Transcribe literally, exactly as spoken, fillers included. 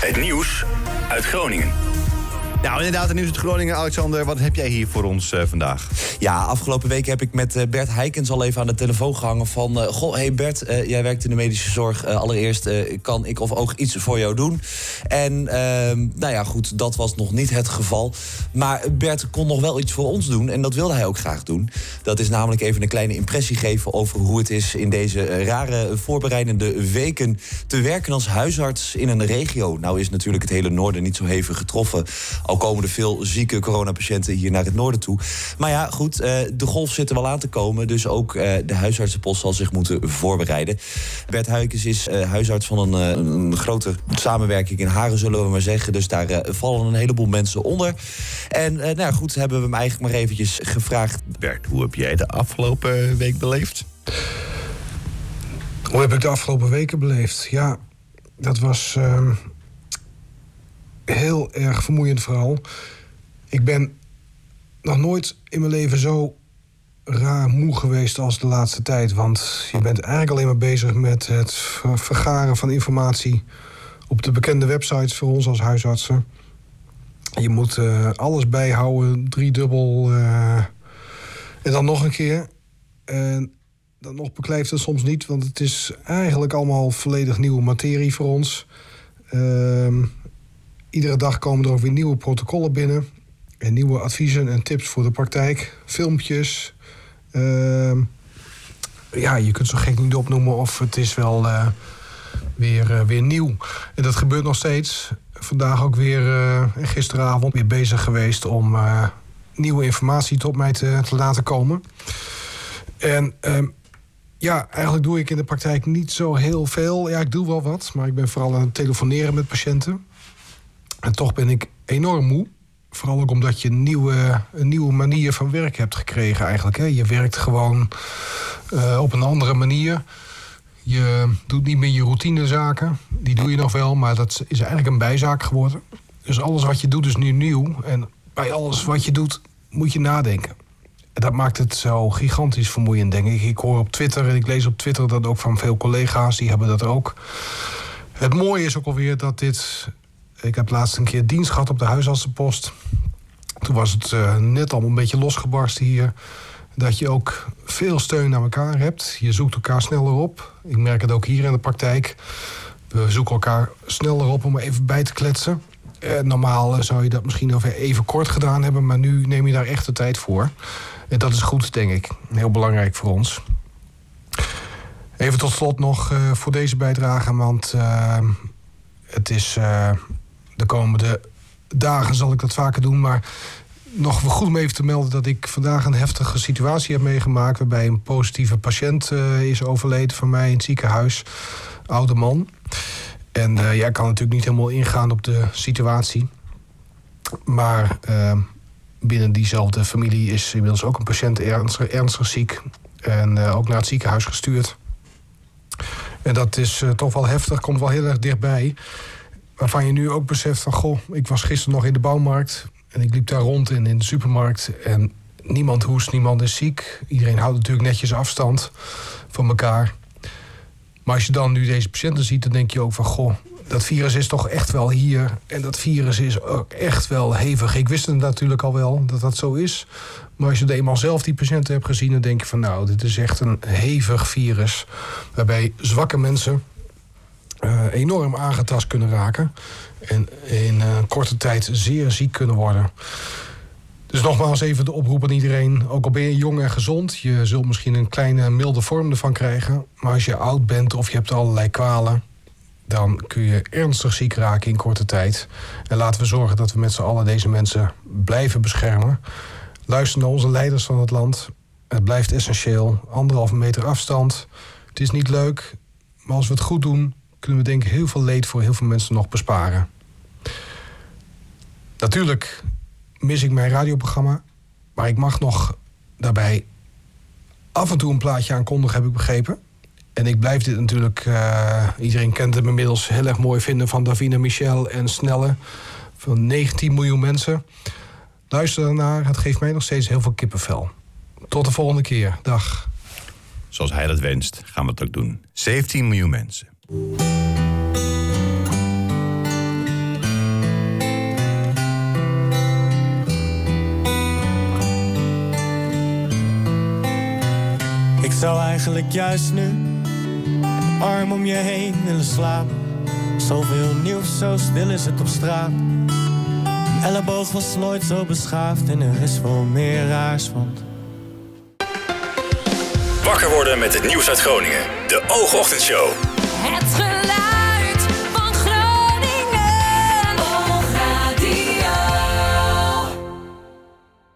Het nieuws uit Groningen. Nou, inderdaad, het nieuws uit Groningen. Alexander, wat heb jij hier voor ons uh, vandaag? Ja, afgelopen week heb ik met uh, Bert Heikens al even aan de telefoon gehangen van... Uh, goh, hey Bert, uh, jij werkt in de medische zorg. Uh, allereerst, uh, kan ik of ook iets voor jou doen? En uh, nou ja, goed, dat was nog niet het geval. Maar Bert kon nog wel iets voor ons doen en dat wilde hij ook graag doen. Dat is namelijk even een kleine impressie geven over hoe het is... in deze uh, rare voorbereidende weken te werken als huisarts in een regio. Nou is natuurlijk het hele noorden niet zo hevig getroffen... Al komen er veel zieke coronapatiënten hier naar het noorden toe. Maar ja, goed, uh, de golf zit er wel aan te komen. Dus ook uh, de huisartsenpost zal zich moeten voorbereiden. Bert Heikens is uh, huisarts van een, uh, een grote samenwerking in Haren, zullen we maar zeggen. Dus daar uh, vallen een heleboel mensen onder. En uh, nou ja, goed, hebben we hem eigenlijk maar eventjes gevraagd. Bert, hoe heb jij de afgelopen week beleefd? Hoe heb ik de afgelopen weken beleefd? Ja, dat was... Uh... heel erg vermoeiend vooral. Ik ben nog nooit in mijn leven zo raar moe geweest als de laatste tijd. Want je bent eigenlijk alleen maar bezig met het vergaren van informatie... op de bekende websites voor ons als huisartsen. Je moet uh, alles bijhouden, driedubbel. Uh, en dan nog een keer. En dan nog beklijft het soms niet, want het is eigenlijk allemaal volledig nieuwe materie voor ons. Uh, Iedere dag komen er ook weer nieuwe protocollen binnen. En nieuwe adviezen en tips voor de praktijk. Filmpjes. Uh, ja, je kunt zo gek niet opnoemen of het is wel uh, weer, uh, weer nieuw. En dat gebeurt nog steeds. Vandaag ook weer, uh, en gisteravond, weer bezig geweest om uh, nieuwe informatie tot mij te, te laten komen. En uh, ja, eigenlijk doe ik in de praktijk niet zo heel veel. Ja, ik doe wel wat, maar ik ben vooral aan het telefoneren met patiënten. En toch ben ik enorm moe. Vooral ook omdat je een nieuwe, een nieuwe manier van werk hebt gekregen eigenlijk. Hè. Je werkt gewoon uh, op een andere manier. Je doet niet meer je routinezaken. Die doe je nog wel, maar dat is eigenlijk een bijzaak geworden. Dus alles wat je doet is nu nieuw. En bij alles wat je doet moet je nadenken. En dat maakt het zo gigantisch vermoeiend, denk ik. Ik hoor op Twitter en ik lees op Twitter dat ook van veel collega's. Die hebben dat ook. Het mooie is ook alweer dat dit... Ik heb laatst een keer dienst gehad op de huisartsenpost. Toen was het uh, net al een beetje losgebarsten hier. Dat je ook veel steun aan elkaar hebt. Je zoekt elkaar sneller op. Ik merk het ook hier in de praktijk. We zoeken elkaar sneller op om even bij te kletsen. Uh, normaal uh, zou je dat misschien nog even kort gedaan hebben. Maar nu neem je daar echt de tijd voor. En dat is goed, denk ik. Heel belangrijk voor ons. Even tot slot nog uh, voor deze bijdrage. Want uh, het is... Uh, De komende dagen zal ik dat vaker doen. Maar nog wel goed om even te melden dat ik vandaag een heftige situatie heb meegemaakt. Waarbij een positieve patiënt uh, is overleden van mij in het ziekenhuis. Oude man. En uh, ja, ik kan natuurlijk niet helemaal ingaan op de situatie. Maar uh, binnen diezelfde familie is inmiddels ook een patiënt ernstig, ernstig ziek. En uh, ook naar het ziekenhuis gestuurd. En dat is uh, toch wel heftig, komt wel heel erg dichtbij. Waarvan je nu ook beseft van, goh, ik was gisteren nog in de bouwmarkt. En ik liep daar rond in, in de supermarkt. En niemand hoest, niemand is ziek. Iedereen houdt natuurlijk netjes afstand van elkaar. Maar als je dan nu deze patiënten ziet, dan denk je ook van, goh, dat virus is toch echt wel hier. En dat virus is ook echt wel hevig. Ik wist het natuurlijk al wel, dat dat zo is. Maar als je eenmaal zelf die patiënten hebt gezien, dan denk je van, nou, dit is echt een hevig virus. Waarbij zwakke mensen Uh, enorm aangetast kunnen raken. En in uh, korte tijd zeer ziek kunnen worden. Dus nogmaals even de oproep aan iedereen. Ook al ben je jong en gezond. Je zult misschien een kleine milde vorm ervan krijgen. Maar als je oud bent of je hebt allerlei kwalen, dan kun je ernstig ziek raken in korte tijd. En laten we zorgen dat we met z'n allen deze mensen blijven beschermen. Luister naar onze leiders van het land. Het blijft essentieel. Anderhalve meter afstand. Het is niet leuk. Maar als we het goed doen, kunnen we denk ik heel veel leed voor heel veel mensen nog besparen. Natuurlijk mis ik mijn radioprogramma. Maar ik mag nog daarbij af en toe een plaatje aankondigen, heb ik begrepen. En ik blijf dit natuurlijk, uh, iedereen kent hem inmiddels, heel erg mooi vinden van Davina Michel en Snelle. Van negentien miljoen mensen. Luister daarnaar, het geeft mij nog steeds heel veel kippenvel. Tot de volgende keer. Dag. Zoals hij dat wenst, gaan we het ook doen. zeventien miljoen mensen. Ik zou eigenlijk juist nu arm om je heen willen slapen. Zoveel nieuws, zo stil is het op straat. Een elleboog was nooit zo beschaafd en er is wel meer raars, want... Wakker worden met het nieuws uit Groningen. De Oogochtendshow. Het geluid